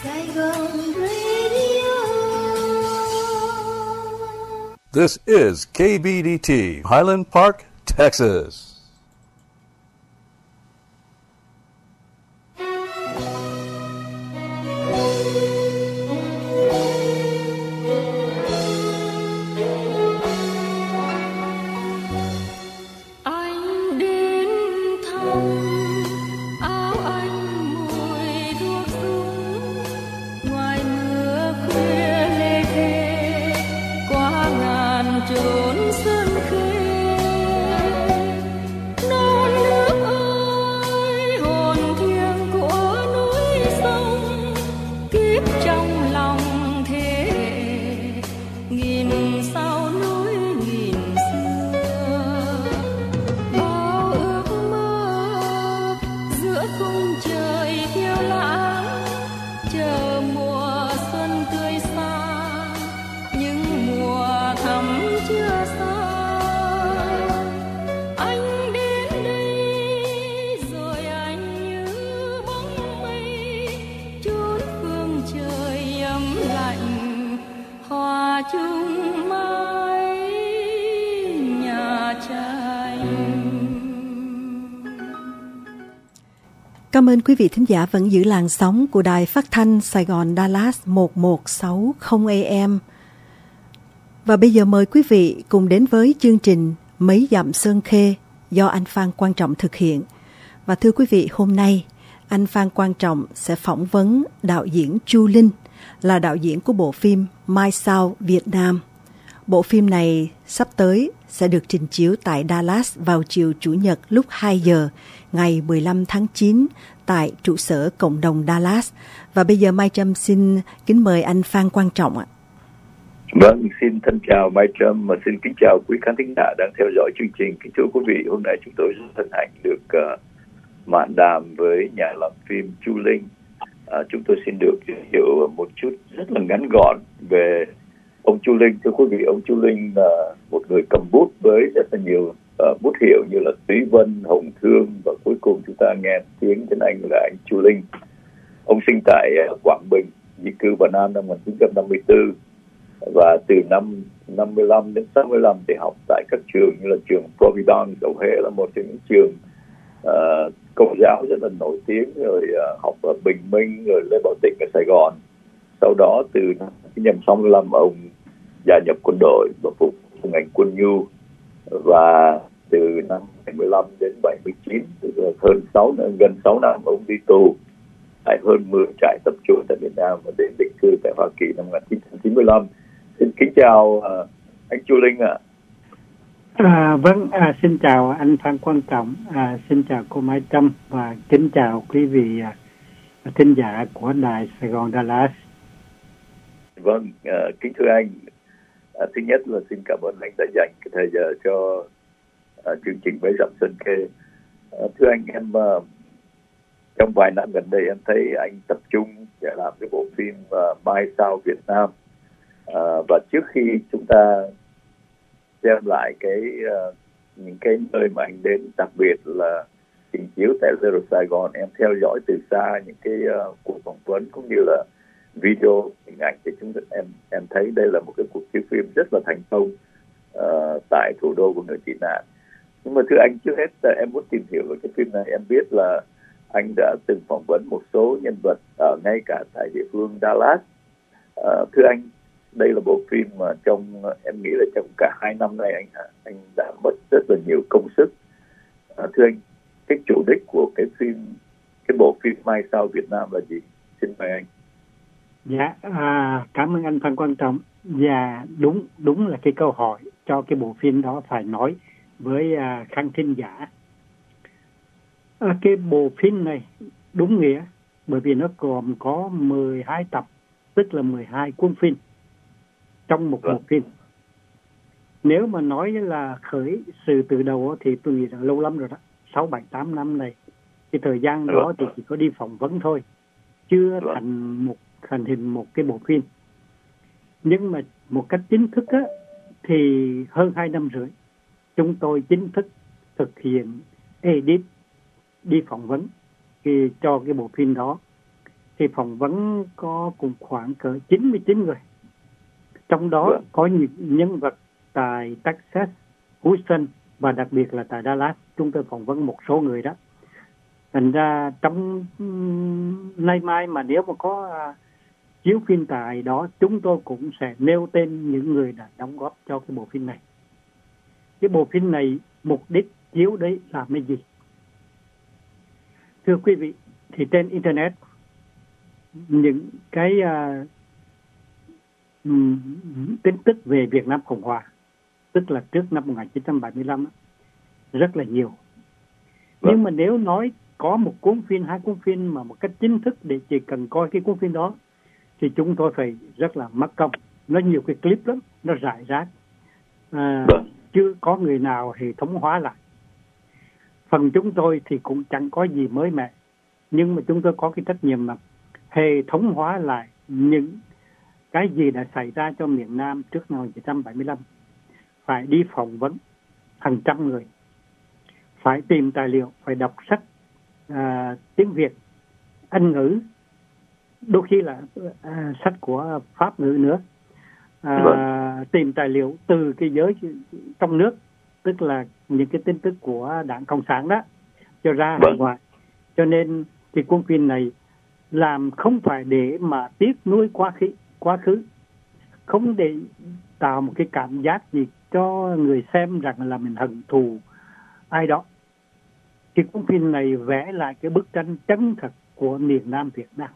Saigon Radio. This is KBDT, Highland Park, Texas. Cảm ơn quý vị thính giả vẫn giữ làn sóng của Đài Phát thanh Sài Gòn Dallas 1160 AM. Và bây giờ mời quý vị cùng đến với chương trình Mấy dặm Sơn Khê do anh Phan Quang Trọng thực hiện. Và thưa quý vị, hôm nay anh Phan Quang Trọng sẽ phỏng vấn đạo diễn Chu Linh, là đạo diễn của bộ phim My South Việt Nam. Bộ phim này sắp tới sẽ được trình chiếu tại Dallas vào chiều Chủ nhật lúc 2 giờ ngày 15 tháng 9 tại trụ sở cộng đồng Dallas. Và bây giờ Mai Trâm xin kính mời anh Phan Quang Trọng ạ. Vâng, xin thân chào Mai Trâm và xin kính chào quý khán thính giả đang theo dõi chương trình. Kính thưa quý vị, hôm nay chúng tôi rất hân hạnh được mạn đàm với nhà làm phim Chu Linh. Chúng tôi xin được giới thiệu một chút rất là ngắn gọn về ông Chu Linh. Thưa quý vị, ông Chu Linh là một người cầm bút với rất là nhiều bút hiệu như là Túy Vân, Hồng Thương và cuối cùng chúng ta nghe tiếng tiếng Anh là anh Chu Linh. Ông sinh tại Quảng Bình, di cư vào Nam năm 1954 và từ năm 55 đến 65 thì học tại các trường như là trường Providence, Dầu Hễ là một trong những trường công giáo rất là nổi tiếng, rồi học ở Bình Minh, rồi Lê Bảo Tĩnh ở Sài Gòn. Sau đó từ năm 1965 ông gia nhập quân đội và phục vụ ngành quân nhu, và từ năm 75 đến 79, tức là gần 6 năm ông đi tù tại hơn 10 trại tập trung tại Việt Nam và đến định cư tại Hoa Kỳ năm 1995. Xin kính chào anh Chu Linh ạ. Xin chào anh Phan Quang Trọng, xin chào cô Mai Trâm và kính chào quý vị thính giả của Đài Sài Gòn Dallas. Vâng, kính thưa anh, thứ nhất là xin cảm ơn anh đã dành cái thời giờ cho chương trình Mấy dặm Sơn Khê. Thưa anh, em trong vài năm gần đây em thấy anh tập trung để làm cái bộ phim My South Việt Nam, và trước khi chúng ta xem lại những cái nơi mà anh đến, đặc biệt là trình chiếu tại Zero Sài Gòn, em theo dõi từ xa những cái cuộc phỏng vấn cũng như là video hình ảnh thì em thấy đây là một cái cuộc chiếu phim rất là thành công tại thủ đô của người tị nạn. Nhưng mà thưa anh, trước hết em muốn tìm hiểu về cái phim này. Em biết là anh đã từng phỏng vấn một số nhân vật ngay cả tại địa phương Dallas. Thưa anh, đây là bộ phim mà em nghĩ là trong cả 2 năm nay anh đã mất rất là nhiều công sức. Thưa anh, cái chủ đích của cái bộ phim My South Việt Nam là gì? Xin mời anh. Dạ, cảm ơn anh Phan Quang Trọng. Và đúng là cái câu hỏi cho cái bộ phim đó phải nói với khán thính giả. Cái bộ phim này đúng nghĩa bởi vì nó gồm có 12 tập, tức là 12 cuốn phim trong một bộ phim. Nếu mà nói là khởi sự từ đầu thì tôi nghĩ là lâu lắm rồi đó, 6, 7, 8 năm này. Cái thời gian đó thì chỉ có đi phỏng vấn thôi, chưa thành hình một cái bộ phim. Nhưng mà một cách chính thức á, thì hơn 2 năm rưỡi chúng tôi chính thức thực hiện edit, đi phỏng vấn cho cái bộ phim đó. thì phỏng vấn có cùng khoảng cỡ 99 người. Trong đó có những nhân vật tại Texas, Houston và đặc biệt là tại Dallas. Chúng tôi phỏng vấn một số người đó. Thành ra trong nay mai mà nếu mà có chiếu phim tại đó, chúng tôi cũng sẽ nêu tên những người đã đóng góp cho cái bộ phim này. Cái bộ phim này mục đích chiếu đấy làm cái gì? Thưa quý vị, thì trên Internet những cái tin tức về Việt Nam Cộng Hòa, tức là trước năm 1975, rất là nhiều. Nhưng mà nếu nói có một cuốn phim, hai cuốn phim mà một cách chính thức để chỉ cần coi cái cuốn phim đó, thì chúng tôi phải rất là mất công. Nó nhiều cái clip lắm, nó rải rác. Chưa có người nào hệ thống hóa lại. Phần chúng tôi thì cũng chẳng có gì mới mẻ, nhưng mà chúng tôi có cái trách nhiệm mà hệ thống hóa lại những cái gì đã xảy ra cho miền Nam trước năm 1975. Phải đi phỏng vấn hàng trăm người, phải tìm tài liệu, phải đọc sách tiếng Việt, Anh ngữ, đôi khi là sách của Pháp ngữ nữa, tìm tài liệu từ cái giới trong nước, tức là những cái tin tức của Đảng Cộng sản đó, cho ra hải ngoại. Cho nên thì cuốn phim này làm không phải để mà tiếc nuối quá khứ, không để tạo một cái cảm giác gì cho người xem rằng là mình hận thù ai đó. Thì cuốn phim này vẽ lại cái bức tranh chân thật của miền Nam Việt Nam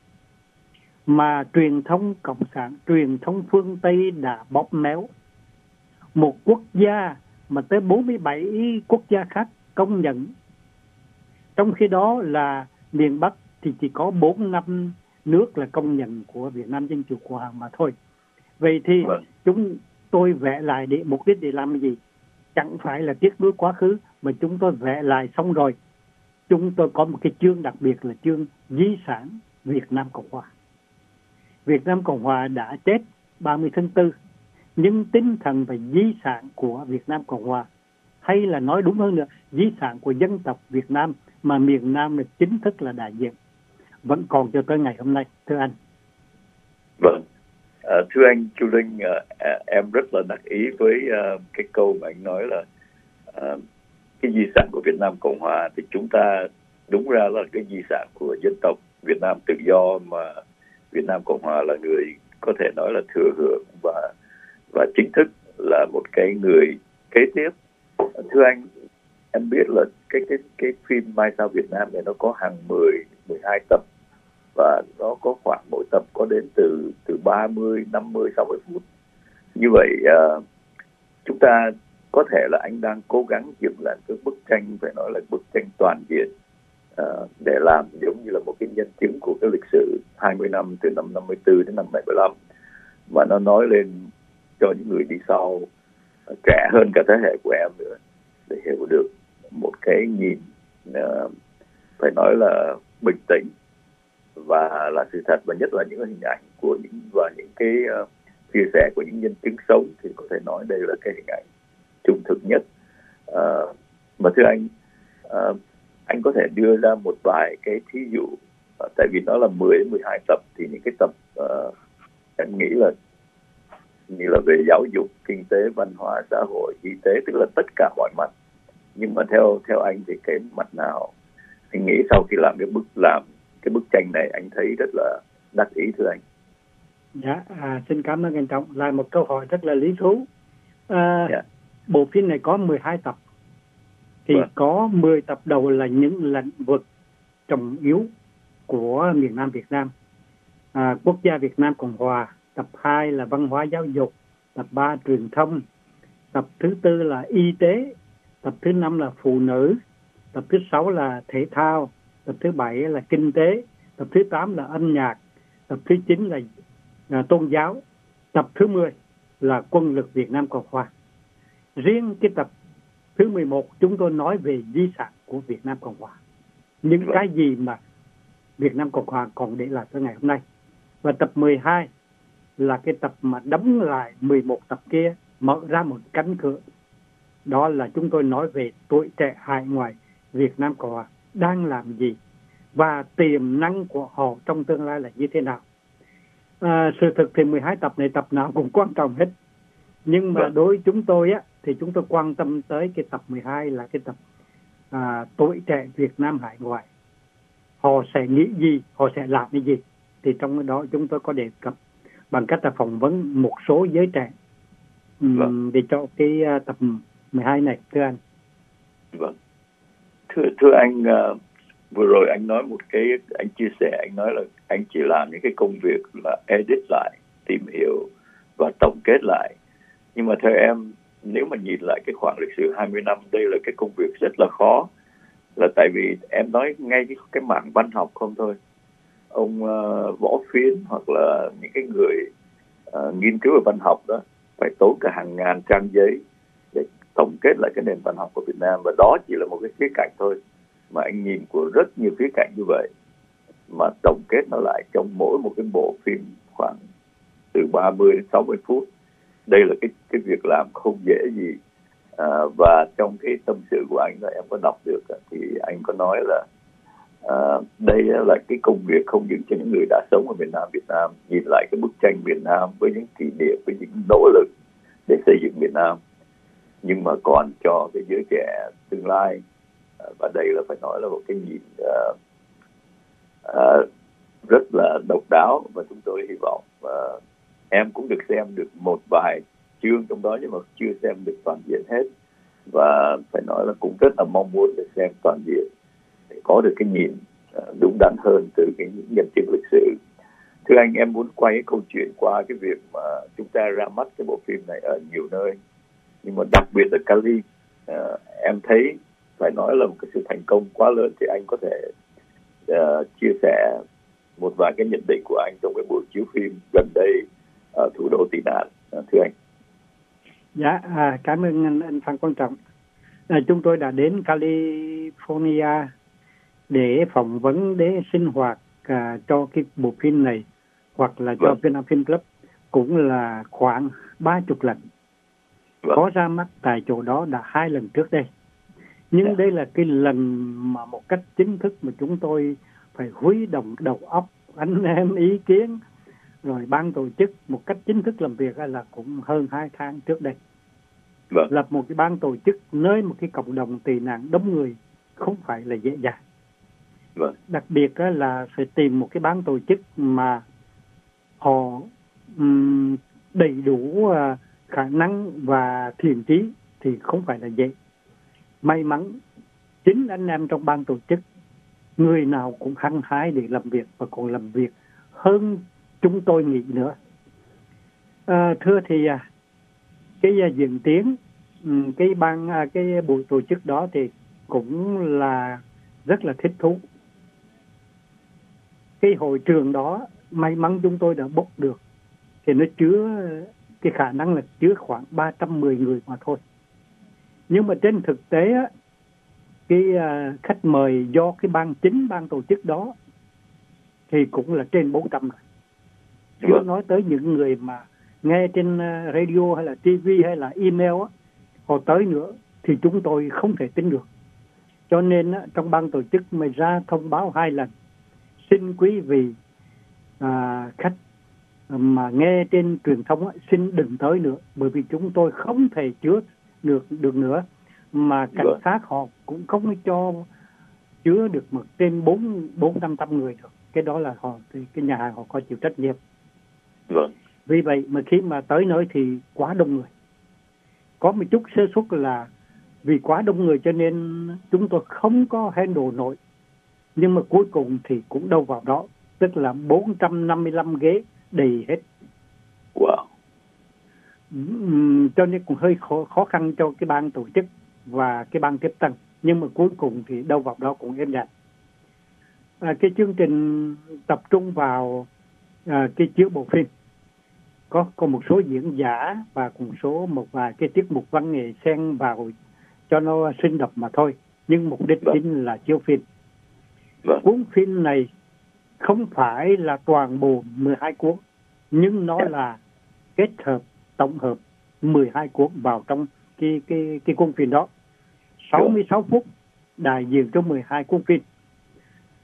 mà truyền thông Cộng sản, truyền thông phương Tây đã bóp méo. Một quốc gia mà tới 47 quốc gia khác công nhận, trong khi đó là miền Bắc thì chỉ có 4-5 nước là công nhận của Việt Nam Dân Chủ Cộng Hòa mà thôi. Vậy thì chúng tôi vẽ lại để mục đích để làm gì? Chẳng phải là tiếc nuối quá khứ, mà chúng tôi vẽ lại xong rồi, chúng tôi có một cái chương đặc biệt là chương di sản Việt Nam Cộng Hòa. Việt Nam Cộng Hòa đã chết 30 tháng 4, nhưng tinh thần và di sản của Việt Nam Cộng Hòa, hay là nói đúng hơn nữa, di sản của dân tộc Việt Nam mà miền Nam là chính thức là đại diện, vẫn còn cho tới ngày hôm nay, thưa anh. Vâng, thưa anh Chu Linh, em rất là đặc ý với cái câu mà anh nói là cái di sản của Việt Nam Cộng Hòa thì chúng ta đúng ra là cái di sản của dân tộc Việt Nam tự do mà Việt Nam Cộng Hòa là người có thể nói là thừa hưởng và chính thức là một cái người kế tiếp. Thưa anh, em biết là cái phim Mai Sao Việt Nam này nó có hàng 12 tập và nó có khoảng mỗi tập có đến từ 30, 50, 60 phút. Như vậy chúng ta có thể là anh đang cố gắng dựng lại cái bức tranh, phải nói là bức tranh toàn diện để làm giống như là một cái nhân chứng của cái lịch sử 20 năm từ năm 54 đến năm 75, mà nó nói lên cho những người đi sau, trẻ hơn cả thế hệ của em nữa, để hiểu được một cái nhìn phải nói là bình tĩnh và là sự thật, và nhất là những hình ảnh của những cái chia sẻ của những nhân chứng sống, thì có thể nói đây là cái hình ảnh trung thực nhất. Mà thưa anh có thể đưa ra một vài cái thí dụ, tại vì nó là 10 đến 12 tập, thì những cái tập em nghĩ là như là về giáo dục, kinh tế, văn hóa, xã hội, y tế, tức là tất cả mọi mặt. Nhưng mà theo anh thì cái mặt nào anh nghĩ sau khi làm cái bức tranh này anh thấy rất là đắc ý, thưa anh? Dạ, xin cảm ơn anh Trọng. Là một câu hỏi rất là lý thú. Bộ phim này có 12 tập. Thì có 10 tập đầu là những lĩnh vực trọng yếu của miền Nam Việt Nam. Quốc gia Việt Nam Cộng Hòa. Tập 2 là văn hóa giáo dục. Tập 3 truyền thông. Tập thứ 4 là y tế. Tập thứ 5 là phụ nữ. Tập thứ 6 là thể thao. Tập thứ 7 là kinh tế. Tập thứ 8 là âm nhạc. Tập thứ 9 là tôn giáo. Tập thứ 10 là quân lực Việt Nam Cộng Hòa. Riêng cái tập thứ 11 chúng tôi nói về di sản của Việt Nam Cộng Hòa. Những cái gì mà Việt Nam Cộng Hòa còn để lại tới ngày hôm nay. Và tập 12 là cái tập mà đóng lại 11 tập kia, mở ra một cánh cửa. Đó là chúng tôi nói về tuổi trẻ hải ngoại Việt Nam Cộng Hòa đang làm gì, và tiềm năng của họ trong tương lai là như thế nào. Sự thực thì 12 tập này tập nào cũng quan trọng hết. Nhưng mà đối với chúng tôi á, thì chúng tôi quan tâm tới cái tập 12 là cái tập tuổi trẻ Việt Nam hải ngoại. Họ sẽ nghĩ gì, họ sẽ làm cái gì. Thì trong đó chúng tôi có đề cập bằng cách là phỏng vấn một số giới trẻ để cho cái tập 12 này, thưa anh. Vâng. Thưa anh, vừa rồi anh nói một cái, anh chia sẻ, anh nói là anh chỉ làm những cái công việc là edit lại, tìm hiểu và tổng kết lại. Nhưng mà theo em, nếu mà nhìn lại cái khoảng lịch sử 20 năm, đây là cái công việc rất là khó. Là tại vì em nói ngay cái mảng văn học không thôi. Ông Võ Phiến hoặc là những cái người nghiên cứu về văn học đó phải tốn cả hàng ngàn trang giấy để tổng kết lại cái nền văn học của Việt Nam. Và đó chỉ là một cái khía cạnh thôi, mà anh nhìn của rất nhiều khía cạnh như vậy, mà tổng kết nó lại trong mỗi một cái bộ phim khoảng từ 30 đến 60 phút. Đây là cái việc làm không dễ gì. Và trong cái tâm sự của anh là em có đọc được, thì anh có nói là đây là cái công việc không những cho những người đã sống ở miền Nam Việt Nam nhìn lại cái bức tranh miền Nam với những kỷ niệm, với những nỗ lực để xây dựng miền Nam, nhưng mà còn cho cái giới trẻ tương lai. Và đây là phải nói là một cái nhìn rất là độc đáo, và chúng tôi hy vọng em cũng được xem được một vài chương trong đó, nhưng mà chưa xem được toàn diện hết, và phải nói là cũng rất là mong muốn được xem toàn diện để có được cái nhìn đúng đắn hơn từ cái nhân chứng lịch sử. Thưa anh, em muốn quay cái câu chuyện qua cái việc mà chúng ta ra mắt cái bộ phim này ở nhiều nơi, nhưng mà đặc biệt là Cali, em thấy phải nói là một cái sự thành công quá lớn. Thì anh có thể chia sẻ một vài cái nhận định của anh trong cái buổi chiếu phim gần đây ở thủ đô tị nạn, thưa anh. Dạ, cảm ơn anh Phan Quang Trọng. Chúng tôi đã đến California để phỏng vấn, để sinh hoạt cho cái bộ phim này, hoặc là cho Việt Nam Film Club cũng là khoảng 30 lần. Có ra mắt tại chỗ đó đã 2 lần trước đây. Nhưng đây là cái lần mà một cách chính thức mà chúng tôi phải huy động đầu óc, anh em ý kiến, rồi ban tổ chức một cách chính thức làm việc là cũng hơn 2 tháng trước đây. Lập một cái ban tổ chức nơi một cái cộng đồng tị nạn đông người không phải là dễ dàng. Đặc biệt là phải tìm một cái ban tổ chức mà họ đầy đủ khả năng và thiện chí thì không phải là dễ. May mắn chính anh em trong ban tổ chức người nào cũng hăng hái để làm việc, và còn làm việc hơn chúng tôi nghĩ nữa. Thưa thì cái diễn tiến cái buổi tổ chức đó thì cũng là rất là thích thú. Cái hội trường đó may mắn chúng tôi đã book được, thì nó chứa cái khả năng là chứa khoảng 310 người mà thôi. Nhưng mà trên thực tế á, cái khách mời do cái chính ban tổ chức đó thì cũng là trên 400 rồi. Chưa nói tới những người mà nghe trên radio hay là TV hay là email á, họ tới nữa thì chúng tôi không thể tính được. Cho nên á, trong ban tổ chức mới ra thông báo 2 lần. Xin quý vị khách mà nghe trên truyền thông á, xin đừng tới nữa, bởi vì chúng tôi không thể chứa được nữa, mà cảnh sát họ cũng không cho chứa được một trên 400-500 người được. Cái đó là cái nhà hàng họ có chịu trách nhiệm. Vì vậy mà khi mà tới nơi thì quá đông người. Có một chút sơ suất là vì quá đông người cho nên chúng tôi không có handle nổi. Nhưng mà cuối cùng thì cũng đâu vào đó, tức là 455 ghế đầy hết. Cho nên cũng hơi khó khăn cho cái ban tổ chức và cái ban tiếp tân. Nhưng mà cuối cùng thì đâu vào đó cũng êm đềm. Cái chương trình tập trung vào cái chiếu bộ phim. Có một số diễn giả và một vài cái tiết mục văn nghệ xen vào cho nó sinh động mà thôi. Nhưng mục đích chính là chiếu phim. Cuốn phim này không phải là toàn bộ 12 cuốn, nhưng nó là kết hợp, tổng hợp 12 cuốn vào trong cái cuốn phim đó. 66 phút đại diện cho 12 cuốn phim.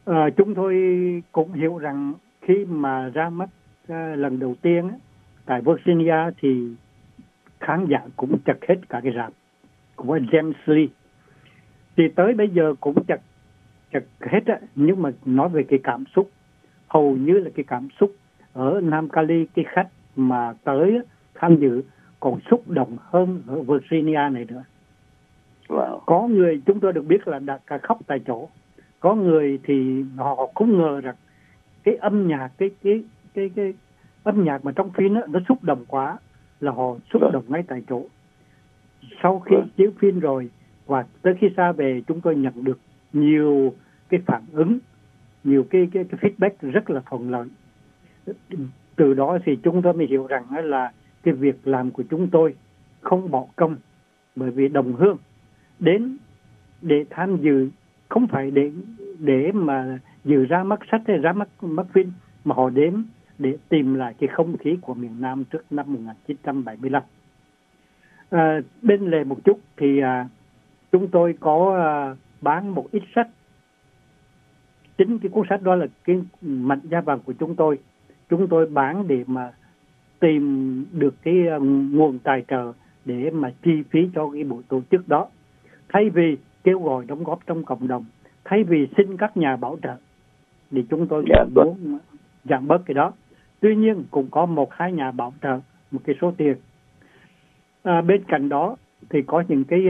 Chúng tôi cũng hiểu rằng khi mà ra mắt lần đầu tiên tại Virginia thì khán giả cũng chật hết cả cái rạp của James Lee. Thì tới bây giờ cũng chật hết á, nhưng mà nói về cái cảm xúc, hầu như là cái cảm xúc ở Nam Cali, cái khách mà tới tham dự còn xúc động hơn ở Virginia này nữa. Wow. Có người chúng tôi được biết là đã cả khóc tại chỗ. Có người thì họ không ngờ rằng cái âm nhạc, cái âm nhạc mà trong phim đó, nó xúc động quá là họ xúc động ngay tại chỗ. Sau khi chiếu phim rồi và tới khi xa về, chúng tôi nhận được nhiều cái phản ứng, nhiều cái feedback rất là thuận lợi. Từ đó thì chúng tôi mới hiểu rằng là cái việc làm của chúng tôi không bỏ công, bởi vì đồng hương đến để tham dự không phải để mà dự ra mắt sách hay ra mắt phim, mà họ đến để tìm lại cái không khí của miền Nam trước năm 1975. Bên lề một chút thì chúng tôi có bán một ít sách. Chính cái cuốn sách đó là cái mạch giá vàng của chúng tôi. Chúng tôi bán để mà tìm được cái nguồn tài trợ để mà chi phí cho cái buổi tổ chức đó. Thay vì kêu gọi đóng góp trong cộng đồng, thay vì xin các nhà bảo trợ, thì chúng tôi muốn giảm bớt cái đó. Tuy nhiên cũng có 1-2 nhà bảo trợ một cái số tiền. Bên cạnh đó thì có những cái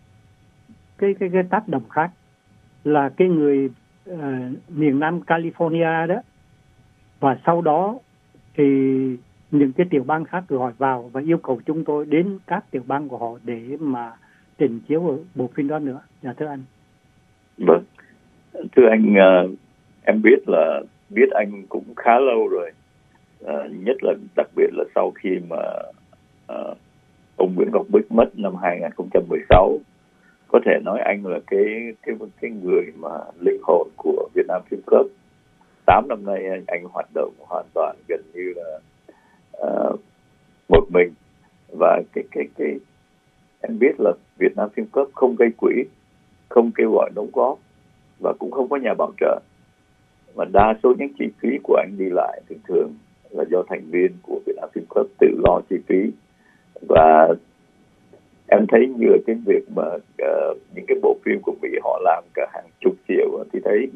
tác động khác, là cái người miền Nam California đó, và sau đó thì những cái tiểu bang khác gọi vào và yêu cầu chúng tôi đến các tiểu bang của họ để mà trình chiếu ở bộ phim đó nữa. Dạ thưa anh. Vâng, thưa anh, em biết anh cũng khá lâu rồi, nhất là đặc biệt là sau khi mà ông Nguyễn Ngọc Bích mất năm 2016. Có thể nói anh là cái người mà linh hồn của Việt Nam Film Club. 8 năm nay anh hoạt động hoàn toàn gần như là một mình, và cái em biết là Việt Nam Film Club không gây quỹ, không kêu gọi đóng góp và cũng không có nhà bảo trợ, mà đa số những chi phí của anh đi lại thường là do thành viên của Việt Nam Film Club tự lo chi phí. Và em thấy như cái việc mà những cái bộ phim của Mỹ họ làm cả hàng chục triệu, thì thấy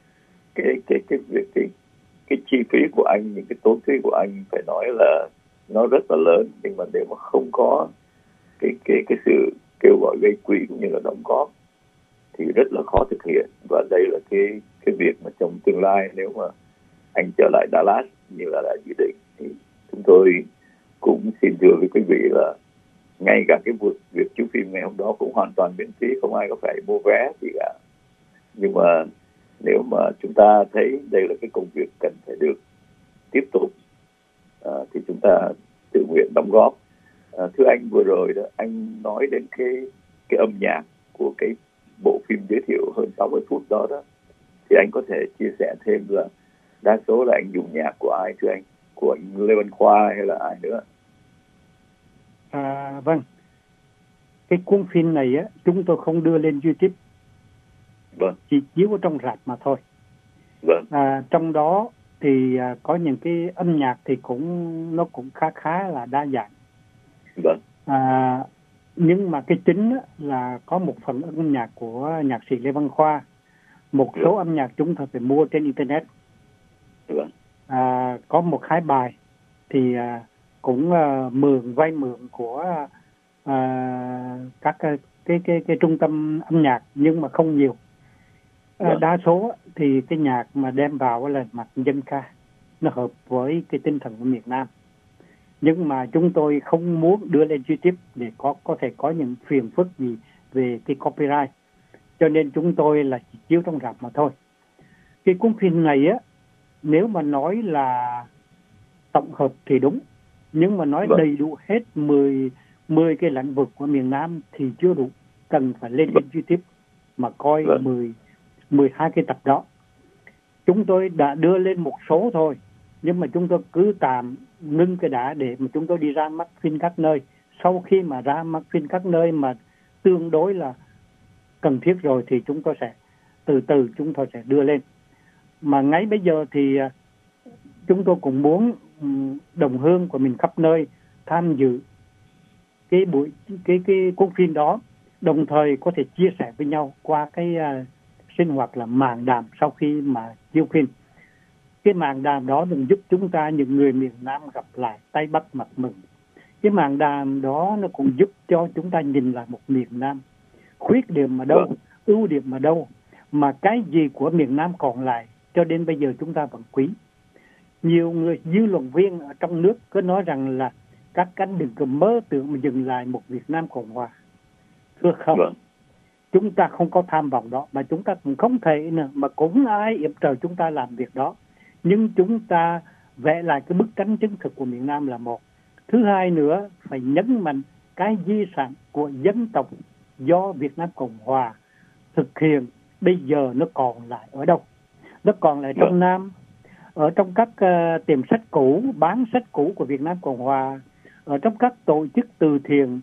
cái chi phí của anh, những cái tốn phí của anh phải nói là nó rất là lớn, nhưng mà nếu mà không có cái sự kêu gọi gây quỹ cũng như là đóng góp thì rất là khó thực hiện. Và đây là cái việc mà trong tương lai nếu mà anh trở lại Dallas như là đã dự định, thì chúng tôi cũng xin thưa với quý vị là ngay cả cái việc chiếu phim ngày hôm đó cũng hoàn toàn miễn phí, không ai có phải mua vé gì cả. Nhưng mà nếu mà chúng ta thấy đây là cái công việc cần phải được tiếp tục, thì chúng ta tự nguyện đóng góp. Thưa anh, vừa rồi đó anh nói đến cái âm nhạc của cái bộ phim giới thiệu hơn 60 phút đó, thì anh có thể chia sẻ thêm là đa số là anh dùng nhạc của ai thưa anh? Của anh Lê Văn Khoa hay là ai nữa? Vâng, cái cuốn phim này á chúng tôi không đưa lên YouTube, vâng, chỉ chiếu ở trong rạp mà thôi. Vâng. Trong đó thì có những cái âm nhạc thì nó cũng khá là đa dạng. Vâng. Nhưng mà cái chính là có một phần âm nhạc của nhạc sĩ Lê Văn Khoa, một số âm nhạc chúng ta phải mua trên internet. Vâng. Có 1-2 bài thì cũng vay mượn của các cái trung tâm âm nhạc, nhưng mà không nhiều. Đa số thì cái nhạc mà đem vào là mặt dân ca, nó hợp với cái tinh thần của miền Nam. Nhưng mà chúng tôi không muốn đưa lên YouTube để có thể có những phiền phức gì về cái copyright, cho nên chúng tôi là chỉ chiếu trong rạp mà thôi. Cái cuốn phim này á, nếu mà nói là tổng hợp thì đúng, nhưng mà nói đầy đủ hết 10 cái lĩnh vực của miền Nam thì chưa đủ, cần phải lên trên YouTube mà coi 12 cái tập đó. Chúng tôi đã đưa lên một số thôi, nhưng mà chúng tôi cứ tạm ngưng cái đã để mà chúng tôi đi ra mắt phim các nơi. Sau khi mà ra mắt phim các nơi mà tương đối là cần thiết rồi thì chúng tôi sẽ từ từ chúng tôi sẽ đưa lên. Mà ngay bây giờ thì chúng tôi cũng muốn đồng hương của mình khắp nơi tham dự cái cuốn phim đó, đồng thời có thể chia sẻ với nhau qua cái sinh hoạt là màng đàm sau khi mà chiếu phim. Cái màng đàm đó đừng giúp chúng ta những người miền Nam gặp lại tay bắt mặt mừng. Cái màng đàm đó nó cũng giúp cho chúng ta nhìn lại một miền Nam khuyết điểm mà đâu, ưu điểm mà đâu, mà cái gì của miền Nam còn lại cho đến bây giờ chúng ta vẫn quý. Nhiều người dư luận viên ở trong nước cứ nói rằng là các anh đừng có mơ tưởng mà dừng lại một Việt Nam Cộng Hòa. Thưa không, chúng ta không có tham vọng đó, mà chúng ta cũng không thể nữa, mà cũng ai yểm trợ chúng ta làm việc đó. Nhưng chúng ta vẽ lại cái bức tranh chân thực của miền Nam là một. Thứ hai nữa, phải nhấn mạnh cái di sản của dân tộc do Việt Nam Cộng Hòa thực hiện bây giờ nó còn lại ở đâu? Nó còn lại trong Nam, ở trong các tiệm sách cũ, bán sách cũ của Việt Nam Cộng Hòa, ở trong các tổ chức từ thiện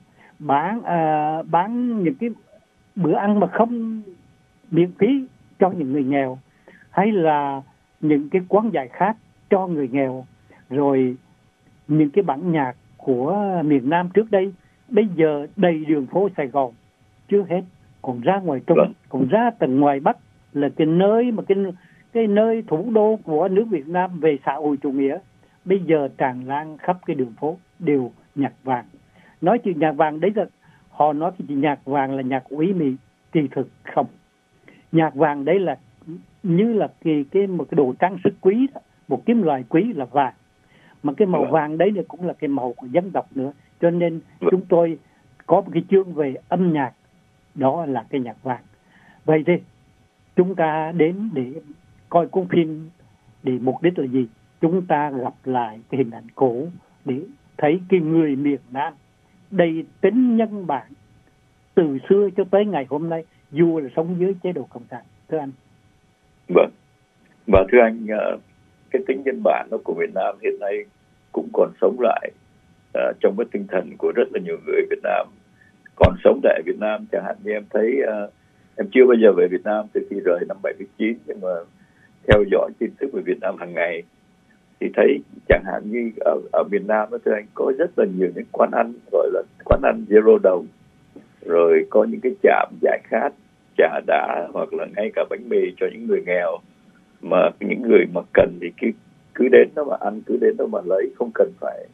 bán những cái bữa ăn mà không miễn phí cho những người nghèo, hay là những cái quán dạy khác cho người nghèo, rồi những cái bản nhạc của miền Nam trước đây bây giờ đầy đường phố Sài Gòn chưa hết, còn ra ngoài Trung, còn ra tận ngoài Bắc là cái nơi mà cái nơi thủ đô của nước Việt Nam về xã hội chủ nghĩa, bây giờ tràn lan khắp cái đường phố đều nhạc vàng. Nói chuyện nhạc vàng đấy là họ nói cái nhạc vàng là nhạc ủy mị, kỳ thực không. Nhạc vàng đấy là như là một cái đồ trang sức quý đó, một cái loại quý là vàng, mà cái màu vàng đấy cũng là cái màu của dân tộc nữa. Cho nên chúng tôi có một cái chương về âm nhạc, đó là cái nhạc vàng. Vậy thì chúng ta đến để coi cuốn phim để mục đích là gì? Chúng ta gặp lại cái hình ảnh cổ để thấy cái người miền Nam đầy tính nhân bản từ xưa cho tới ngày hôm nay, dù là sống dưới chế độ cộng sản. Thưa anh. Vâng. Và thưa anh, cái tính nhân bản của Việt Nam hiện nay cũng còn sống lại trong cái tinh thần của rất là nhiều người Việt Nam còn sống tại Việt Nam. Chẳng hạn như em thấy, em chưa bao giờ về Việt Nam từ khi rời năm 79, nhưng mà theo dõi tin tức về Việt Nam hàng ngày thì thấy chẳng hạn như ở miền Nam đó thưa anh, có rất là nhiều những quán ăn gọi là quán ăn zero đồng, rồi có những cái trạm giải khát, trà đá, hoặc là ngay cả bánh mì cho những người nghèo, mà những người mà cần thì cứ đến đó mà ăn, cứ đến đó mà lấy, không cần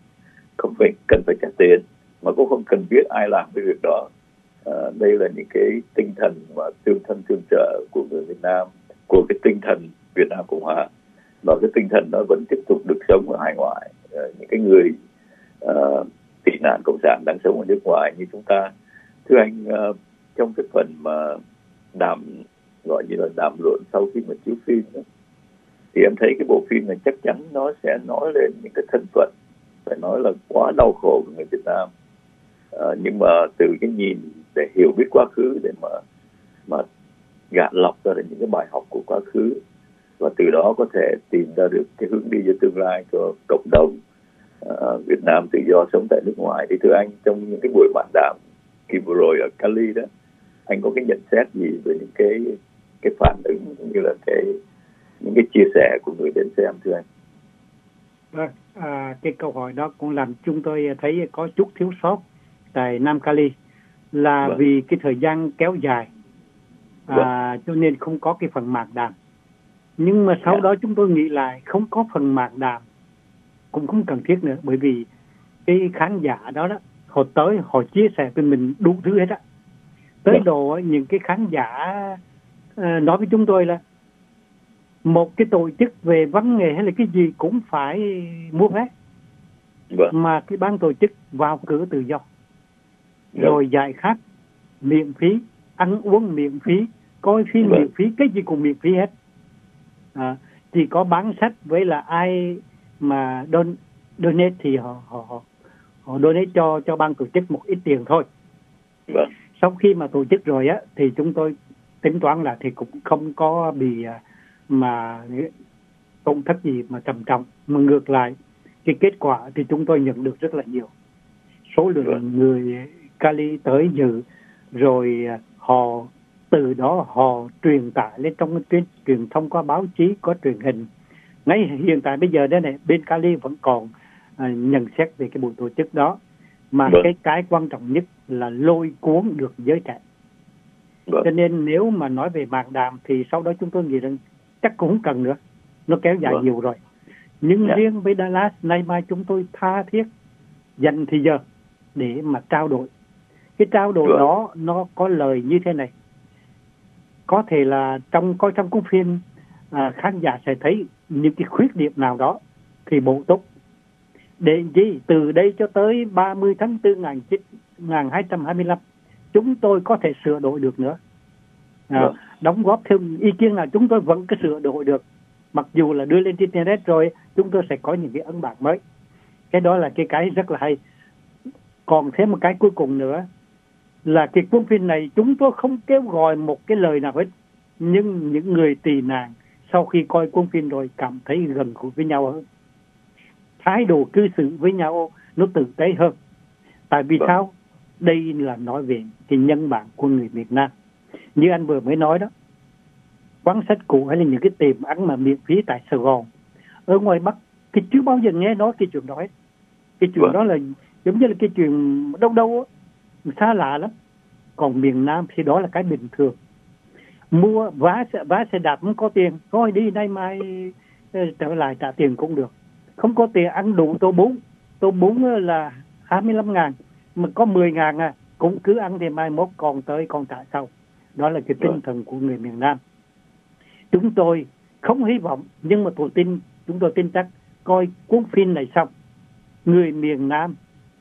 phải trả tiền, mà cũng không cần biết ai làm cái việc đó. Đây là những cái tinh thần mà tương thân tương trợ của người Việt Nam, của cái tinh thần Việt Nam Cộng Hòa, và cái tinh thần đó vẫn tiếp tục được sống ở hải ngoại. Những cái người tị nạn cộng sản đang sống ở nước ngoài như chúng ta. Thưa anh, trong cái phần mà gọi như là đàm luận sau khi mà chiếu phim đó, thì em thấy cái bộ phim này chắc chắn nó sẽ nói lên những cái thân phận, phải nói là quá đau khổ của người Việt Nam, nhưng mà từ cái nhìn để hiểu biết quá khứ, để mà gạn lọc ra những cái bài học của quá khứ, và từ đó có thể tìm ra được cái hướng đi cho tương lai cho cộng đồng Việt Nam tự do sống tại nước ngoài. Thì thưa anh, trong những cái buổi bạn đàm kỳ vừa rồi ở Cali đó, anh có cái nhận xét gì về những cái phản ứng như là những cái chia sẻ của người đến xem thưa anh? Vâng, cái câu hỏi đó cũng làm chúng tôi thấy có chút thiếu sót tại Nam Cali, là vì cái thời gian kéo dài, cho nên không có cái phần mạc đàm. Nhưng mà sau đó chúng tôi nghĩ lại, không có phần mạc đàm cũng không cần thiết nữa, bởi vì cái khán giả đó họ tới, họ chia sẻ với mình đủ thứ hết á. Tới độ những cái khán giả nói với chúng tôi là một cái tổ chức về văn nghệ hay là cái gì cũng phải mua vé, mà cái ban tổ chức vào cửa tự do, rồi giải khát miễn phí, ăn uống miễn phí, coi phim miễn phí, cái gì cũng miễn phí hết. Chỉ có bán sách với là ai mà donate thì họ donate cho ban tổ chức một ít tiền thôi. Sau khi mà tổ chức rồi á, thì chúng tôi tính toán là thì cũng không có bị mà tổn thất gì mà trầm trọng, mà ngược lại cái kết quả thì chúng tôi nhận được rất là nhiều. Số lượng người Cali tới dự, rồi họ từ đó họ truyền tải lên trong truyền thông qua báo chí, có truyền hình. Ngay hiện tại bây giờ đây này, bên Cali vẫn còn nhận xét về cái buổi tổ chức đó, mà cái quan trọng nhất là lôi cuốn được giới trẻ. Cho nên nếu mà nói về mạc đàm thì sau đó chúng tôi nghĩ rằng chắc cũng không cần nữa, nó kéo dài nhiều rồi. Nhưng riêng với Dallas, nay mai chúng tôi tha thiết dành thời giờ để mà trao đổi. Cái trao đổi đó nó có lời như thế này. Có thể là trong cuốn phim khán giả sẽ thấy những cái khuyết điểm nào đó thì bổ túc. Để gì từ đây cho tới 30 tháng 4 1225 chúng tôi có thể sửa đổi được nữa. Đóng góp thêm ý kiến nào chúng tôi vẫn có sửa đổi được. Mặc dù là đưa lên internet rồi, chúng tôi sẽ có những cái ấn bản mới. Cái đó là cái rất là hay. Còn thêm một cái cuối cùng nữa là cái cuốn phim này chúng tôi không kêu gọi một cái lời nào hết, nhưng những người tị nạn sau khi coi cuốn phim rồi cảm thấy gần gũi với nhau hơn, thái độ cư xử với nhau nó tử tế hơn. Tại vì sao? Đây là nói về cái nhân bản của người Việt Nam. Như anh vừa mới nói đó, quán sách cũ hay là những cái tiệm ăn mà miễn phí tại Sài Gòn, ở ngoài Bắc thì chưa bao giờ nghe nói cái chuyện đó hết. Cái chuyện đó là giống như là cái chuyện đâu xa lạ lắm. Còn miền Nam thì đó là cái bình thường. Mua vá xe đạp không có tiền, thôi đi nay mai trở lại trả tiền cũng được. Không có tiền ăn đủ tô bún là 25.000, mà có 10.000 cũng cứ ăn thì mai mốt còn trả sau. Đó là cái tinh thần của người miền Nam. Chúng tôi không hy vọng, nhưng mà chúng tôi tin chắc coi cuốn phim này xong, người miền Nam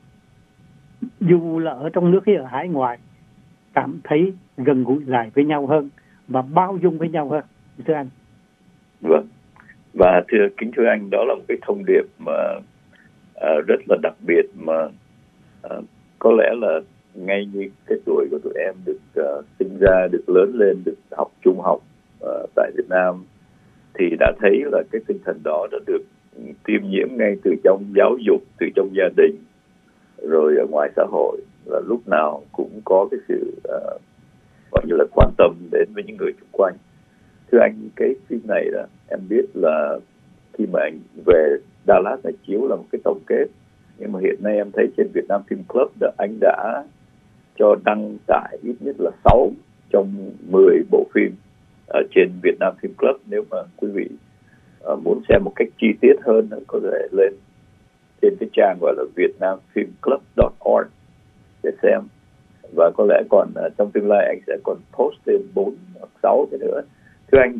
dù là ở trong nước hay ở hải ngoại cảm thấy gần gũi lại với nhau hơn và bao dung với nhau hơn. Thưa anh. Vâng. Và kính thưa anh, đó là một cái thông điệp mà rất là đặc biệt, mà có lẽ là ngay như cái tuổi của tụi em được sinh ra, được lớn lên, được học trung học tại Việt Nam, thì đã thấy là cái tinh thần đó đã được tiêm nhiễm ngay từ trong giáo dục, từ trong gia đình, rồi ở ngoài xã hội, là lúc nào cũng có cái sự gọi như là quan tâm đến với những người xung quanh. Thưa anh, cái phim này là em biết là khi mà anh về Dallas này chiếu là một cái tổng kết, nhưng mà hiện nay em thấy trên Việt Nam Film Club anh đã cho đăng tải ít nhất là 6 trong 10 bộ phim ở trên Việt Nam Film Club. Nếu mà quý vị muốn xem một cách chi tiết hơn, có thể lên trên cái trang gọi là vietnamfilmclub.org để xem. Và có lẽ còn trong tương lai anh sẽ còn post thêm 4 hoặc 6 cái nữa. Thưa anh,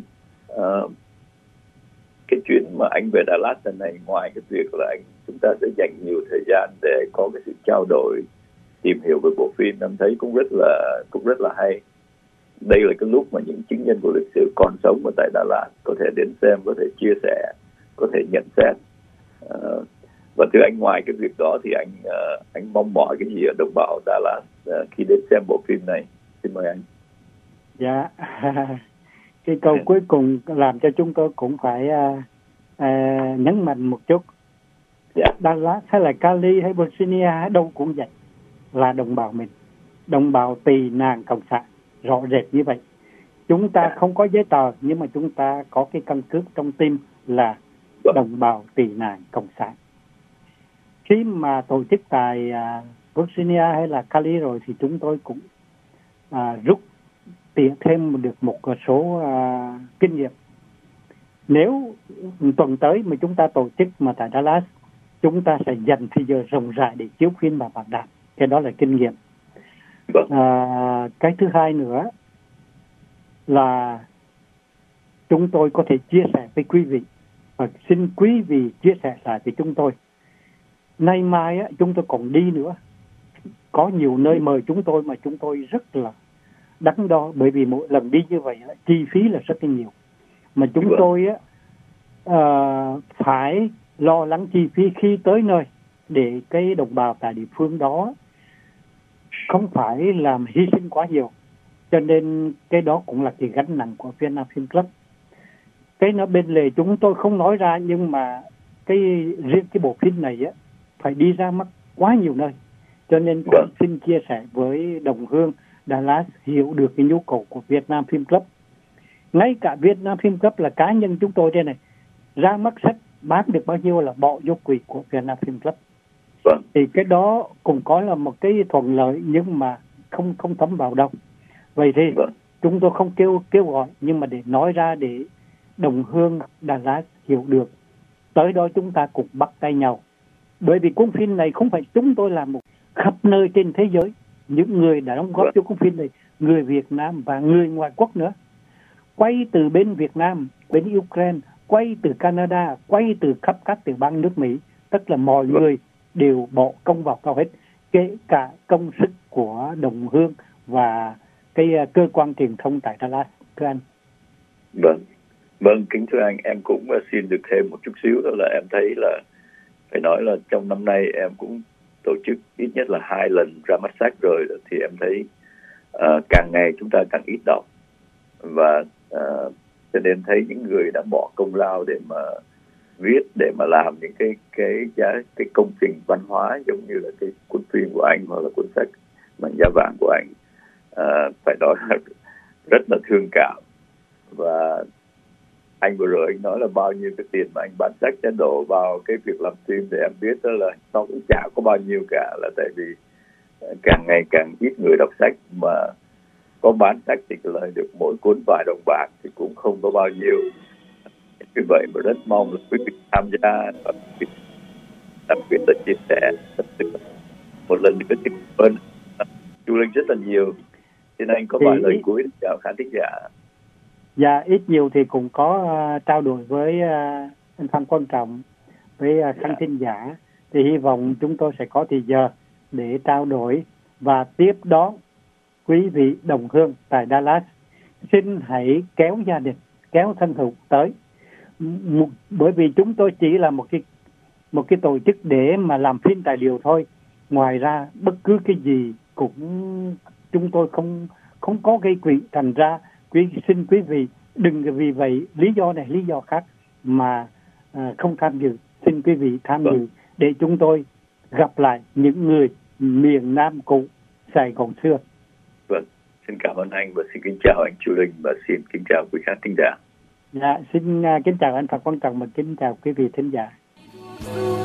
cái chuyến mà anh về Đà Lạt lần này, ngoài cái việc là chúng ta sẽ dành nhiều thời gian để có cái sự trao đổi, tìm hiểu về bộ phim, em thấy cũng rất là hay. Đây là cái lúc mà những chứng nhân của lịch sử còn sống ở tại Đà Lạt có thể đến xem, có thể chia sẻ, có thể nhận xét. Và thưa anh, ngoài cái việc đó thì anh mong mỏi cái gì ở đồng bào Đà Lạt khi đến xem bộ phim này? Xin mời anh. Dạ, cái câu cuối cùng làm cho chúng tôi cũng phải nhấn mạnh một chút. Đà Lạt hay là Cali hay Virginia hay đâu cũng vậy, là đồng bào mình, đồng bào tị nạn cộng sản, rõ rệt như vậy. Chúng ta không có giấy tờ, nhưng mà chúng ta có cái căn cước trong tim là đồng bào tị nạn cộng sản. Khi mà tổ chức tại Virginia hay là Cali rồi thì chúng tôi cũng rút tỉa thêm được một số kinh nghiệm. Nếu tuần tới mà chúng ta tổ chức mà tại Dallas, chúng ta sẽ dành thời giờ rộng rãi để chiếu phim và bảo đảm. Cái đó là kinh nghiệm. Cái thứ hai nữa là chúng tôi có thể chia sẻ với quý vị, và xin quý vị chia sẻ lại với chúng tôi. Nay mai chúng tôi còn đi nữa, có nhiều nơi mời chúng tôi mà chúng tôi rất là đắn đo, bởi vì mỗi lần đi như vậy chi phí là rất là nhiều, mà chúng tôi phải lo lắng chi phí khi tới nơi để cái đồng bào tại địa phương đó không phải làm hy sinh quá nhiều. Cho nên cái đó cũng là cái gánh nặng của Việt Nam Film Club. Cái nó bên lề chúng tôi không nói ra, nhưng mà riêng cái bộ phim này phải đi ra mắt quá nhiều nơi. Cho nên cũng xin chia sẻ với đồng hương Dallas hiểu được cái nhu cầu của Việt Nam Film Club. Ngay cả Việt Nam Film Club là cá nhân chúng tôi đây này, ra mắt sách bán được bao nhiêu là bỏ vô quỹ của Việt Nam Film Club. Vâng. Thì cái đó cũng có là một cái thuận lợi nhưng mà không thấm vào đâu. Vậy thì chúng tôi không kêu gọi, nhưng mà để nói ra để đồng hương Dallas hiểu được. Tới đó chúng ta cùng bắt tay nhau. Bởi vì cuốn phim này không phải chúng tôi làm một khắp nơi trên thế giới. Những người đã đóng góp cho cuốn phim này, người Việt Nam và người ngoại quốc nữa. Quay từ bên Việt Nam, bên Ukraine, quay từ Canada, quay từ khắp các tiểu bang nước Mỹ. Tức là mọi người đều bỏ công vào cao hết, kể cả công sức của đồng hương và cái cơ quan truyền thông tại Dallas, thưa anh. Vâng, kính thưa anh, em cũng xin được thêm một chút xíu, đó là em thấy là phải nói là trong năm nay em cũng tổ chức ít nhất là 2 lần ra mắt sách rồi, thì em thấy càng ngày chúng ta càng ít đọc, và cho nên thấy những người đã bỏ công lao để mà viết, để mà làm những cái công trình văn hóa giống như là cái cuốn phim của anh hoặc là cuốn sách Mảnh Da Vàng của anh, phải nói là rất là thương cảm. Và anh vừa rồi anh nói là bao nhiêu cái tiền mà anh bán sách đã đổ vào cái việc làm phim, để em biết đó là nó cũng chả có bao nhiêu cả, là tại vì càng ngày càng ít người đọc sách, mà có bán sách thì lời được mỗi cuốn vài đồng bạc thì cũng không có bao nhiêu. Vì vậy mà rất mong là quý vị tham gia, và đặc biệt là chia sẻ. Một lần nữa thì cảm ơn Chu Linh rất là nhiều. Cho nên anh có vài lời cuối để chào khán thính giả. Dạ, ít nhiều thì cũng có trao đổi với anh Phan Quang Trọng, với khán thính giả. Thì hy vọng chúng tôi sẽ có thời giờ để trao đổi và tiếp đón quý vị đồng hương tại Dallas. Xin hãy kéo gia đình, kéo thân hữu tới. Bởi vì chúng tôi chỉ là một cái tổ chức để mà làm phim tài liệu thôi. Ngoài ra bất cứ cái gì cũng chúng tôi không có gây quỹ. Thành ra xin quý vị đừng vì vậy lý do này lý do khác mà không tham dự. Xin quý vị tham dự để chúng tôi gặp lại những người miền Nam cũ Sài Gòn xưa. Vâng, xin cảm ơn anh và xin kính chào anh Chu Linh và xin kính chào quý khán thính giả. Dạ, xin kính chào anh Phạm Quang Trọng và kính chào quý vị thính giả.